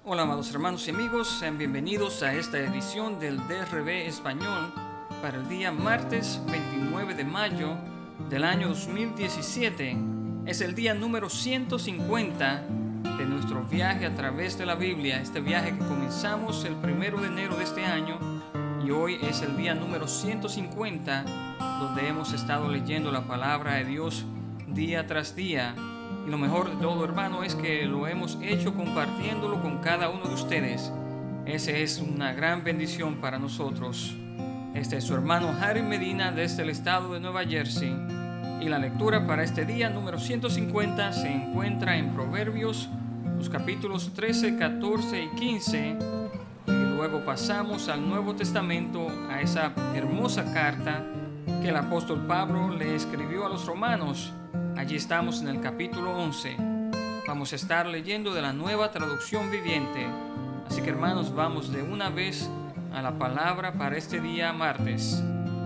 Hola amados hermanos y amigos, sean bienvenidos a esta edición del DRB Español para el día martes 29 de mayo del año 2017. Es el día número 150 de nuestro viaje a través de la Biblia, este viaje que comenzamos el 1 de enero de este año y hoy es el día número 150 donde hemos estado leyendo la palabra de Dios día tras día. Y lo mejor de todo, hermano, es que lo hemos hecho compartiéndolo con cada uno de ustedes. Esa es una gran bendición para nosotros. Este es su hermano Harry Medina desde el estado de Nueva Jersey. Y la lectura para este día número 150 se encuentra en Proverbios, los capítulos 13, 14 y 15. Y luego pasamos al Nuevo Testamento, a esa hermosa carta que el apóstol Pablo le escribió a los romanos. Allí estamos en el capítulo 11. Vamos a estar leyendo de la Nueva Traducción Viviente. Así que hermanos, vamos de una vez a la palabra para este día martes.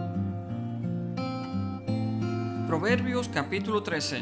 Proverbios capítulo 13.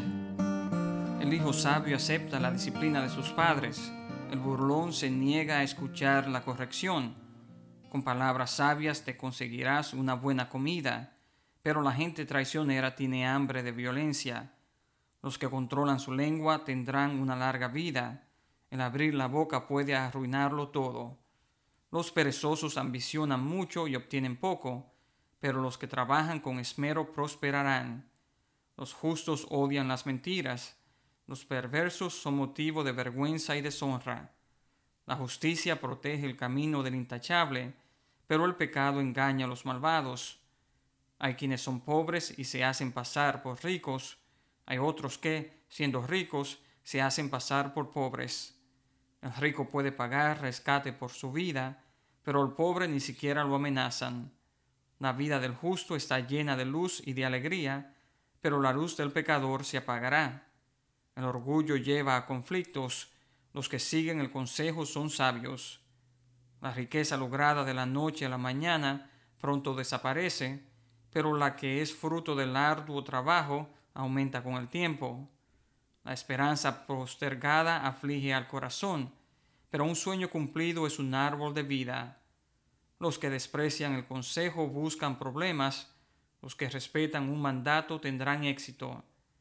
El hijo sabio acepta la disciplina de sus padres. El burlón se niega a escuchar la corrección. Con palabras sabias te conseguirás una buena comida, pero la gente traicionera tiene hambre de violencia. Los que controlan su lengua tendrán una larga vida. El abrir la boca puede arruinarlo todo. Los perezosos ambicionan mucho y obtienen poco, pero los que trabajan con esmero prosperarán. Los justos odian las mentiras. Los perversos son motivo de vergüenza y deshonra. La justicia protege el camino del intachable, pero el pecado engaña a los malvados. Hay quienes son pobres y se hacen pasar por ricos. Hay otros que, siendo ricos, se hacen pasar por pobres. El rico puede pagar rescate por su vida, pero al pobre ni siquiera lo amenazan. La vida del justo está llena de luz y de alegría, pero la luz del pecador se apagará. El orgullo lleva a conflictos. Los que siguen el consejo son sabios. La riqueza lograda de la noche a la mañana pronto desaparece, pero la que es fruto del arduo trabajo aumenta con el tiempo. La esperanza postergada aflige al corazón, pero un sueño cumplido es un árbol de vida. Los que desprecian el consejo buscan problemas, los que respetan un mandato tendrán éxito.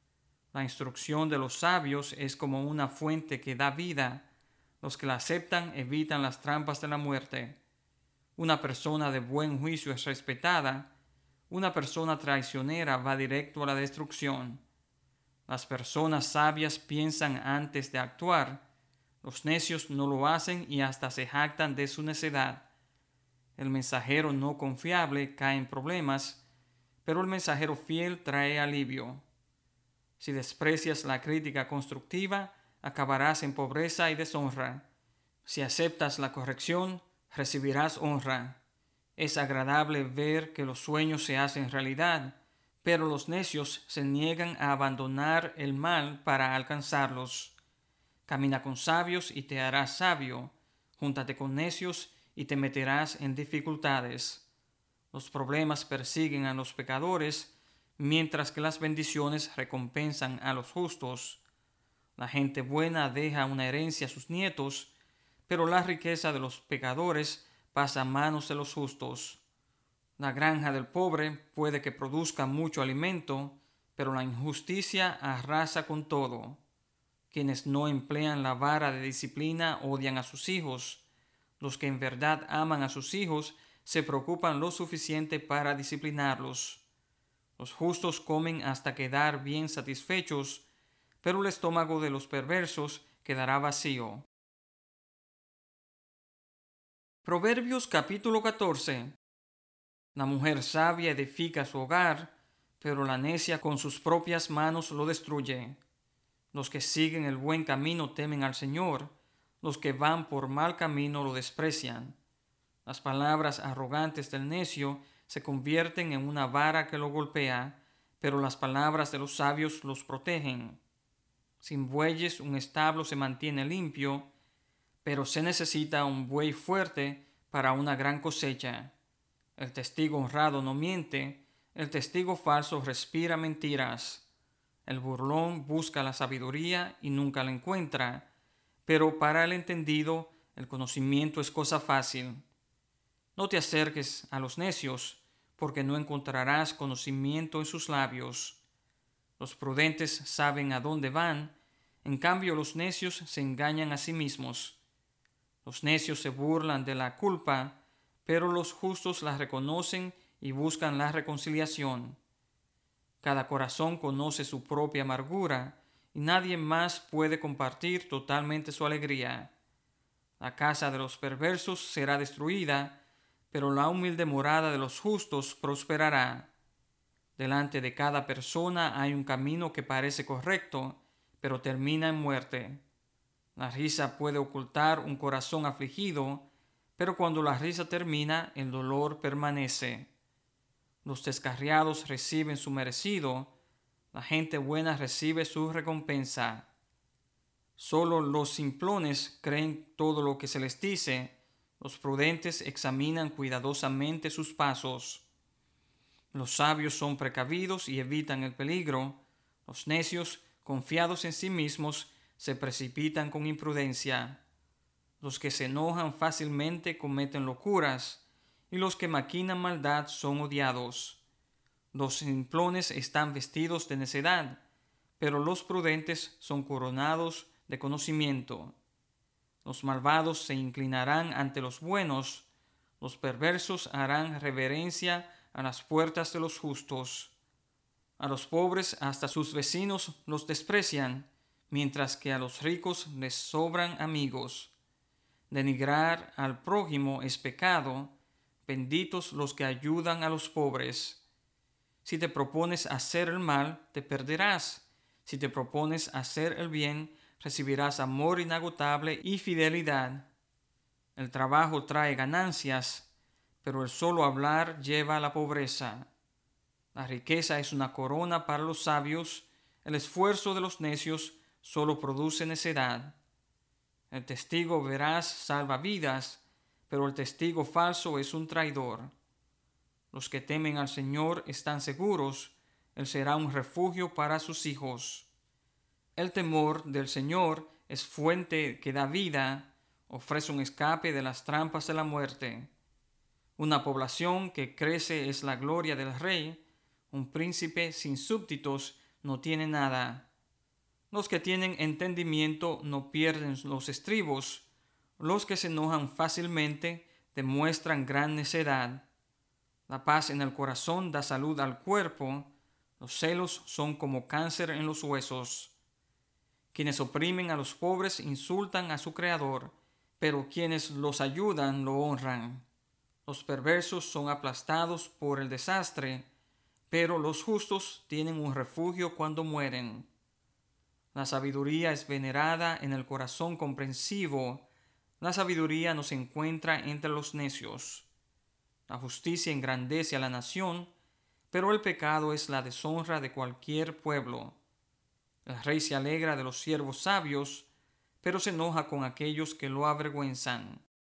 La instrucción de los sabios es como una fuente que da vida. Los que la aceptan evitan las trampas de la muerte. Una persona de buen juicio es respetada. Una persona traicionera va directo a la destrucción. Las personas sabias piensan antes de actuar. Los necios no lo hacen y hasta se jactan de su necedad. El mensajero no confiable cae en problemas, pero el mensajero fiel trae alivio. Si desprecias la crítica constructiva, acabarás en pobreza y deshonra. Si aceptas la corrección, recibirás honra. Es agradable ver que los sueños se hacen realidad, pero los necios se niegan a abandonar el mal para alcanzarlos. Camina con sabios y te harás sabio. Júntate con necios y te meterás en dificultades. Los problemas persiguen a los pecadores, mientras que las bendiciones recompensan a los justos. La gente buena deja una herencia a sus nietos, pero la riqueza de los pecadores pasa a manos de los justos. La granja del pobre puede que produzca mucho alimento, pero la injusticia arrasa con todo. Quienes no emplean la vara de disciplina odian a sus hijos. Los que en verdad aman a sus hijos se preocupan lo suficiente para disciplinarlos. Los justos comen hasta quedar bien satisfechos, pero el estómago de los perversos quedará vacío. Proverbios capítulo 14. La mujer sabia edifica su hogar, pero la necia con sus propias manos lo destruye. Los que siguen el buen camino temen al Señor, los que van por mal camino lo desprecian. Las palabras arrogantes del necio se convierten en una vara que lo golpea, pero las palabras de los sabios los protegen. Sin bueyes un establo se mantiene limpio, pero se necesita un buey fuerte para una gran cosecha. El testigo honrado no miente, el testigo falso respira mentiras. El burlón busca la sabiduría y nunca la encuentra, pero para el entendido el conocimiento es cosa fácil. No te acerques a los necios, porque no encontrarás conocimiento en sus labios. Los prudentes saben a dónde van, en cambio los necios se engañan a sí mismos. Los necios se burlan de la culpa, pero los justos la reconocen y buscan la reconciliación. Cada corazón conoce su propia amargura, y nadie más puede compartir totalmente su alegría. La casa de los perversos será destruida, pero la humilde morada de los justos prosperará. Delante de cada persona hay un camino que parece correcto, pero termina en muerte. La risa puede ocultar un corazón afligido, pero cuando la risa termina, el dolor permanece. Los descarriados reciben su merecido, la gente buena recibe su recompensa. Solo los simplones creen todo lo que se les dice, los prudentes examinan cuidadosamente sus pasos. Los sabios son precavidos y evitan el peligro, los necios, confiados en sí mismos, se precipitan con imprudencia. Los que se enojan fácilmente cometen locuras, y los que maquinan maldad son odiados. Los simplones están vestidos de necedad, pero los prudentes son coronados de conocimiento. Los malvados se inclinarán ante los buenos, los perversos harán reverencia a las puertas de los justos. A los pobres hasta sus vecinos los desprecian, mientras que a los ricos les sobran amigos. Denigrar al prójimo es pecado, benditos los que ayudan a los pobres. Si te propones hacer el mal, te perderás. Si te propones hacer el bien, recibirás amor inagotable y fidelidad. El trabajo trae ganancias, pero el solo hablar lleva a la pobreza. La riqueza es una corona para los sabios, el esfuerzo de los necios solo produce necedad. El testigo veraz salva vidas, pero el testigo falso es un traidor. Los que temen al Señor están seguros, Él será un refugio para sus hijos. El temor del Señor es fuente que da vida, ofrece un escape de las trampas de la muerte. Una población que crece es la gloria del rey, un príncipe sin súbditos no tiene nada. Los que tienen entendimiento no pierden los estribos, los que se enojan fácilmente demuestran gran necedad. La paz en el corazón da salud al cuerpo, los celos son como cáncer en los huesos. Quienes oprimen a los pobres insultan a su Creador, pero quienes los ayudan lo honran. Los perversos son aplastados por el desastre, pero los justos tienen un refugio cuando mueren. La sabiduría es venerada en el corazón comprensivo, la sabiduría no se encuentra entre los necios. La justicia engrandece a la nación, pero el pecado es la deshonra de cualquier pueblo. El rey se alegra de los siervos sabios, pero se enoja con aquellos que lo avergüenzan.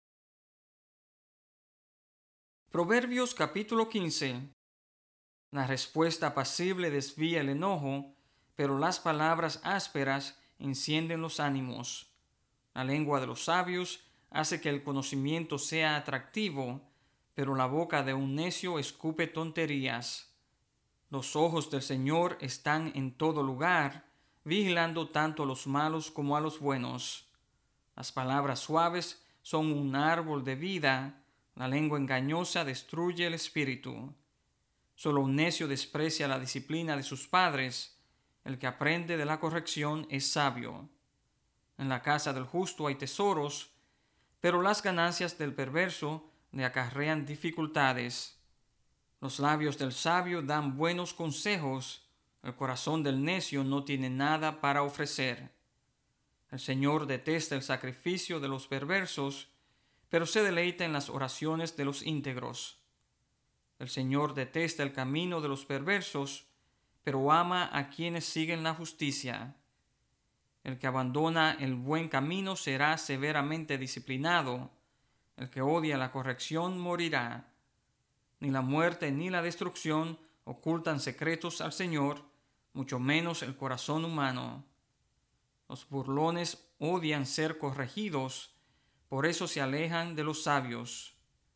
Proverbios capítulo 15. La respuesta apacible desvía el enojo, pero las palabras ásperas encienden los ánimos. La lengua de los sabios hace que el conocimiento sea atractivo, pero la boca de un necio escupe tonterías. Los ojos del Señor están en todo lugar, vigilando tanto a los malos como a los buenos. Las palabras suaves son un árbol de vida, la lengua engañosa destruye el espíritu. Solo un necio desprecia la disciplina de sus padres, el que aprende de la corrección es sabio. En la casa del justo hay tesoros, pero las ganancias del perverso le acarrean dificultades. Los labios del sabio dan buenos consejos, el corazón del necio no tiene nada para ofrecer. El Señor detesta el sacrificio de los perversos, pero se deleita en las oraciones de los íntegros. El Señor detesta el camino de los perversos, pero ama a quienes siguen la justicia. El que abandona el buen camino será severamente disciplinado. El que odia la corrección morirá. Ni la muerte ni la destrucción ocultan secretos al Señor, mucho menos el corazón humano. Los burlones odian ser corregidos, por eso se alejan de los sabios.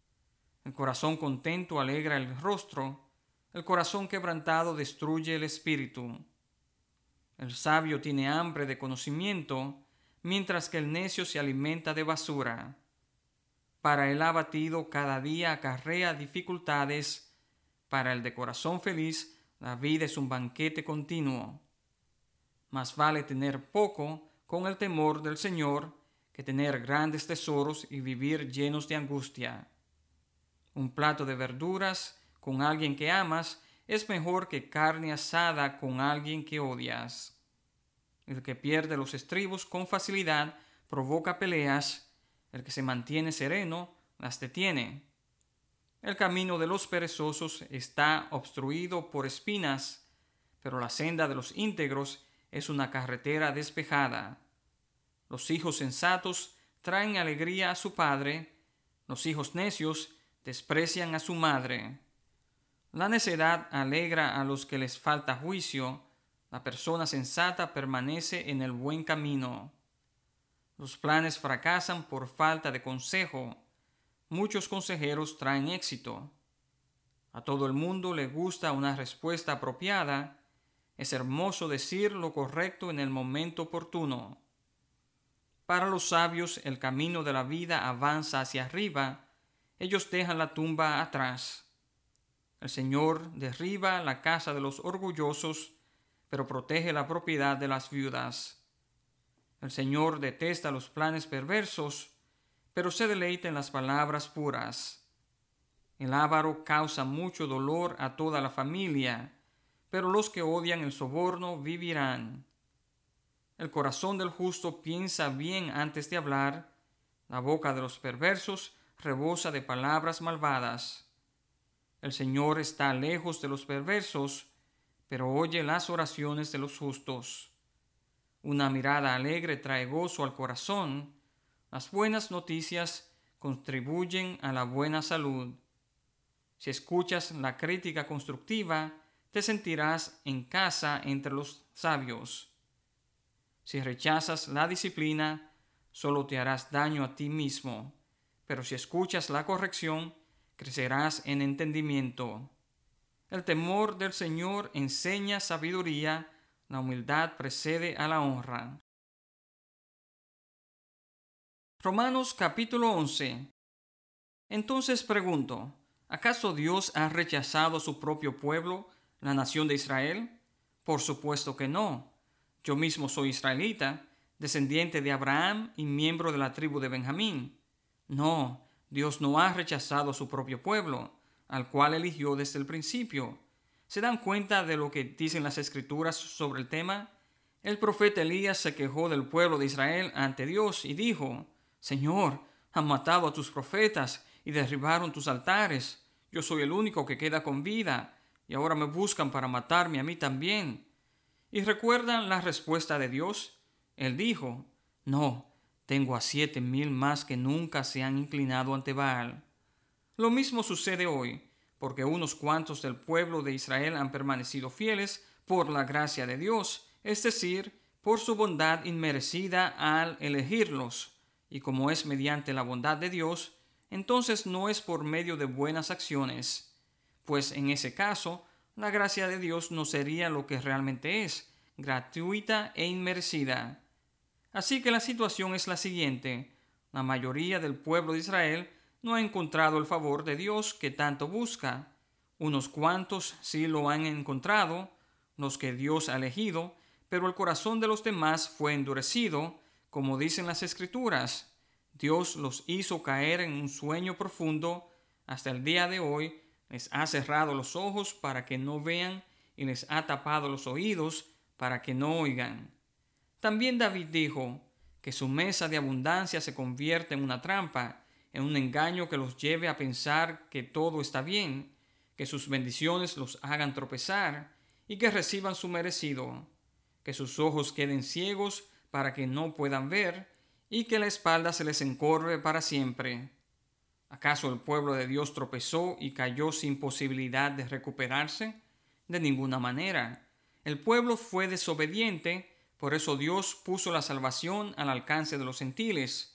El corazón contento alegra el rostro, el corazón quebrantado destruye el espíritu. El sabio tiene hambre de conocimiento, mientras que el necio se alimenta de basura. Para el abatido cada día acarrea dificultades, para el de corazón feliz la vida es un banquete continuo. Más vale tener poco con el temor del Señor que tener grandes tesoros y vivir llenos de angustia. Un plato de verduras con alguien que amas es mejor que carne asada con alguien que odias. El que pierde los estribos con facilidad provoca peleas, el que se mantiene sereno las detiene. El camino de los perezosos está obstruido por espinas, pero la senda de los íntegros es una carretera despejada. Los hijos sensatos traen alegría a su padre, los hijos necios desprecian a su madre. La necedad alegra a los que les falta juicio, la persona sensata permanece en el buen camino. Los planes fracasan por falta de consejo, muchos consejeros traen éxito. A todo el mundo le gusta una respuesta apropiada, es hermoso decir lo correcto en el momento oportuno. Para los sabios el camino de la vida avanza hacia arriba, ellos dejan la tumba atrás. El Señor derriba la casa de los orgullosos, pero protege la propiedad de las viudas. El Señor detesta los planes perversos, pero se deleita en las palabras puras. El avaro causa mucho dolor a toda la familia, pero los que odian el soborno vivirán. El corazón del justo piensa bien antes de hablar, la boca de los perversos rebosa de palabras malvadas. El Señor está lejos de los perversos, pero oye las oraciones de los justos. Una mirada alegre trae gozo al corazón. Las buenas noticias contribuyen a la buena salud. Si escuchas la crítica constructiva, te sentirás en casa entre los sabios. Si rechazas la disciplina, solo te harás daño a ti mismo. Pero si escuchas la corrección, crecerás en entendimiento. El temor del Señor enseña sabiduría, la humildad precede a la honra. Romanos capítulo 11. Entonces pregunto, ¿acaso Dios ha rechazado a su propio pueblo, la nación de Israel? Por supuesto que no. Yo mismo soy israelita, descendiente de Abraham y miembro de la tribu de Benjamín. No, Dios no ha rechazado a su propio pueblo, al cual eligió desde el principio. ¿Se dan cuenta de lo que dicen las Escrituras sobre el tema? El profeta Elías se quejó del pueblo de Israel ante Dios y dijo, Señor, han matado a tus profetas y derribaron tus altares. Yo soy el único que queda con vida, y ahora me buscan para matarme a mí también. ¿Y recuerdan la respuesta de Dios? Él dijo, no, tengo a 7,000 más que nunca se han inclinado ante Baal. Lo mismo sucede hoy, porque unos cuantos del pueblo de Israel han permanecido fieles por la gracia de Dios, es decir, por su bondad inmerecida al elegirlos. Y como es mediante la bondad de Dios, entonces no es por medio de buenas acciones, pues en ese caso, la gracia de Dios no sería lo que realmente es, gratuita e inmerecida. Así que la situación es la siguiente. La mayoría del pueblo de Israel no ha encontrado el favor de Dios que tanto busca. Unos cuantos sí lo han encontrado, los que Dios ha elegido, pero el corazón de los demás fue endurecido, como dicen las Escrituras. Dios los hizo caer en un sueño profundo. Hasta el día de hoy les ha cerrado los ojos para que no vean y les ha tapado los oídos para que no oigan. También David dijo que su mesa de abundancia se convierte en una trampa, en un engaño que los lleve a pensar que todo está bien, que sus bendiciones los hagan tropezar y que reciban su merecido, que sus ojos queden ciegos para que no puedan ver y que la espalda se les encorve para siempre. ¿Acaso el pueblo de Dios tropezó y cayó sin posibilidad de recuperarse? De ninguna manera. El pueblo fue desobediente, por eso Dios puso la salvación al alcance de los gentiles.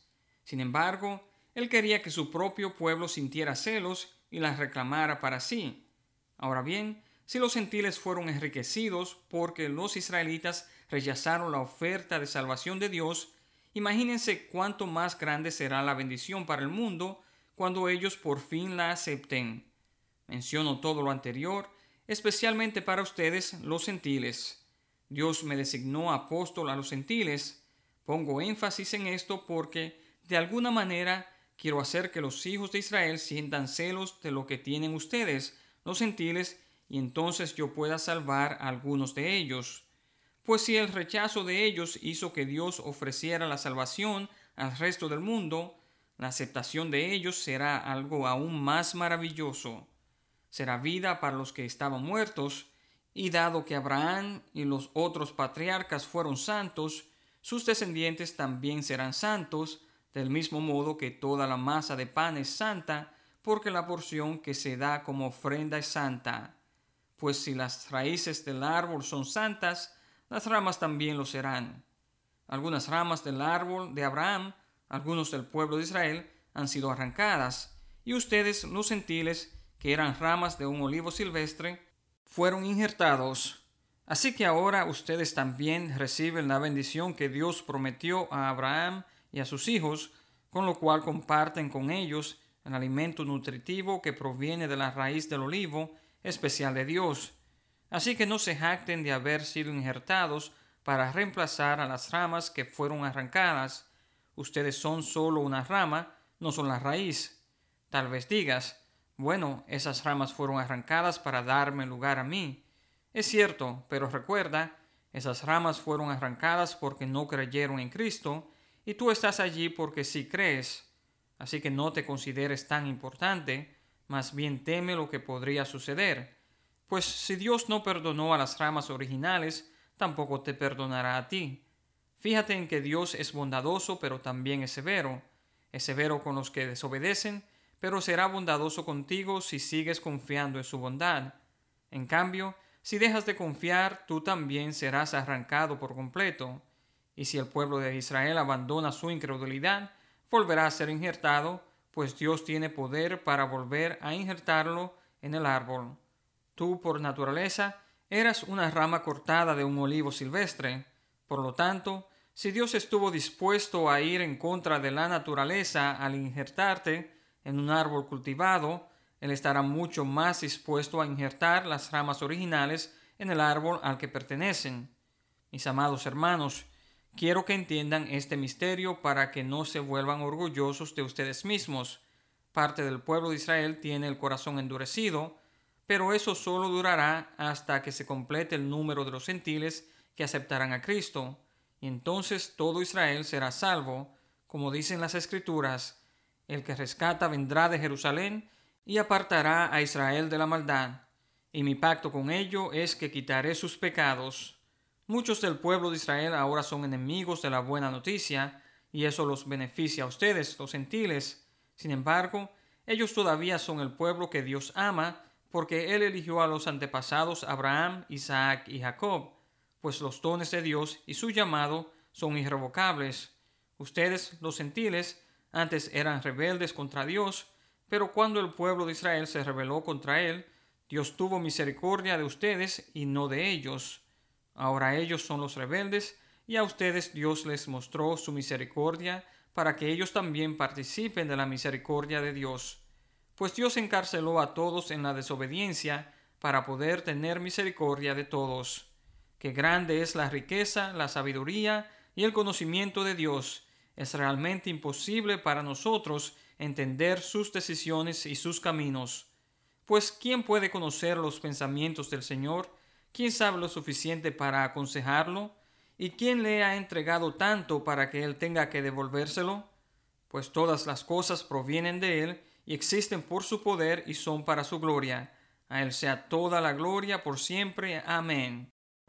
Sin embargo, él quería que su propio pueblo sintiera celos y las reclamara para sí. Ahora bien, si los gentiles fueron enriquecidos porque los israelitas rechazaron la oferta de salvación de Dios, imagínense cuánto más grande será la bendición para el mundo cuando ellos por fin la acepten. Menciono todo lo anterior, especialmente para ustedes, los gentiles. Dios me designó apóstol a los gentiles. Pongo énfasis en esto porque, de alguna manera, quiero hacer que los hijos de Israel sientan celos de lo que tienen ustedes, los gentiles, y entonces yo pueda salvar a algunos de ellos. Pues si el rechazo de ellos hizo que Dios ofreciera la salvación al resto del mundo, la aceptación de ellos será algo aún más maravilloso. Será vida para los que estaban muertos, y dado que Abraham y los otros patriarcas fueron santos, sus descendientes también serán santos, del mismo modo que toda la masa de pan es santa, porque la porción que se da como ofrenda es santa. Pues si las raíces del árbol son santas, las ramas también lo serán. Algunas ramas del árbol de Abraham, algunos del pueblo de Israel, han sido arrancadas, y ustedes, los gentiles, que eran ramas de un olivo silvestre, fueron injertados. Así que ahora ustedes también reciben la bendición que Dios prometió a Abraham y a sus hijos, con lo cual comparten con ellos el alimento nutritivo que proviene de la raíz del olivo especial de Dios. Así que no se jacten de haber sido injertados para reemplazar a las ramas que fueron arrancadas. Ustedes son solo una rama, no son la raíz. Tal vez digas, bueno, esas ramas fueron arrancadas para darme lugar a mí. Es cierto, pero recuerda, esas ramas fueron arrancadas porque no creyeron en Cristo, y tú estás allí porque sí crees. Así que no te consideres tan importante, más bien teme lo que podría suceder. Pues si Dios no perdonó a las ramas originales, tampoco te perdonará a ti. Fíjate en que Dios es bondadoso, pero también es severo. Es severo con los que desobedecen, pero será bondadoso contigo si sigues confiando en su bondad. En cambio, si dejas de confiar, tú también serás arrancado por completo. Y si el pueblo de Israel abandona su incredulidad, volverá a ser injertado, pues Dios tiene poder para volver a injertarlo en el árbol. Tú, por naturaleza, eras una rama cortada de un olivo silvestre. Por lo tanto, si Dios estuvo dispuesto a ir en contra de la naturaleza al injertarte en un árbol cultivado, Él estará mucho más dispuesto a injertar las ramas originales en el árbol al que pertenecen. Mis amados hermanos, quiero que entiendan este misterio para que no se vuelvan orgullosos de ustedes mismos. Parte del pueblo de Israel tiene el corazón endurecido, pero eso solo durará hasta que se complete el número de los gentiles que aceptarán a Cristo, y entonces todo Israel será salvo, como dicen las Escrituras: el que rescata vendrá de Jerusalén y apartará a Israel de la maldad, y mi pacto con ello es que quitaré sus pecados. Muchos del pueblo de Israel ahora son enemigos de la buena noticia, y eso los beneficia a ustedes, los gentiles. Sin embargo, ellos todavía son el pueblo que Dios ama, porque Él eligió a los antepasados Abraham, Isaac y Jacob, pues los dones de Dios y su llamado son irrevocables. Ustedes, los gentiles, antes eran rebeldes contra Dios, pero cuando el pueblo de Israel se rebeló contra Él, Dios tuvo misericordia de ustedes y no de ellos. Ahora ellos son los rebeldes, y a ustedes Dios les mostró su misericordia para que ellos también participen de la misericordia de Dios. Pues Dios encarceló a todos en la desobediencia para poder tener misericordia de todos. Qué grande es la riqueza, la sabiduría y el conocimiento de Dios. Es realmente imposible para nosotros entender sus decisiones y sus caminos. Pues ¿quién puede conocer los pensamientos del Señor? ¿Quién sabe lo suficiente para aconsejarlo? ¿Y quién le ha entregado tanto para que Él tenga que devolvérselo? Pues todas las cosas provienen de Él y existen por su poder y son para su gloria. A Él sea toda la gloria por siempre. Amén.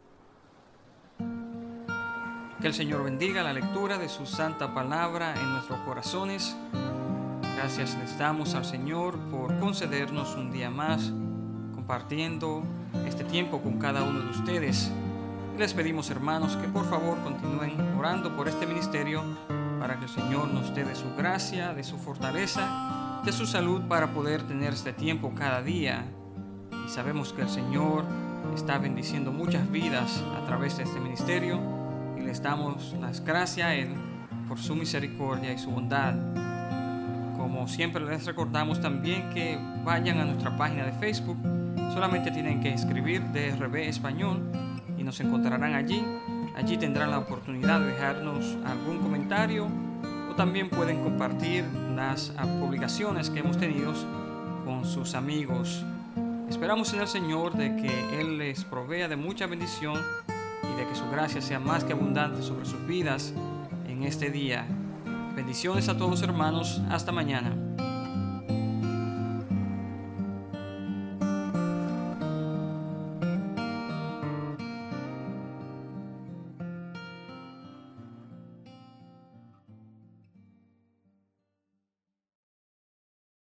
Que el Señor bendiga la lectura de su santa palabra en nuestros corazones. Gracias les damos al Señor por concedernos un día más compartiendo este tiempo con cada uno de ustedes. Y les pedimos, hermanos, que por favor continúen orando por este ministerio para que el Señor nos dé de su gracia, de su fortaleza, de su salud para poder tener este tiempo cada día. Y sabemos que el Señor está bendiciendo muchas vidas a través de este ministerio y les damos las gracias a Él por su misericordia y su bondad. Como siempre les recordamos también que vayan a nuestra página de Facebook. Solamente tienen que escribir DRB Español y nos encontrarán allí. Allí tendrán la oportunidad de dejarnos algún comentario o también pueden compartir las publicaciones que hemos tenido con sus amigos. Esperamos en el Señor de que Él les provea de mucha bendición y de que su gracia sea más que abundante sobre sus vidas en este día. Bendiciones a todos, hermanos. Hasta mañana.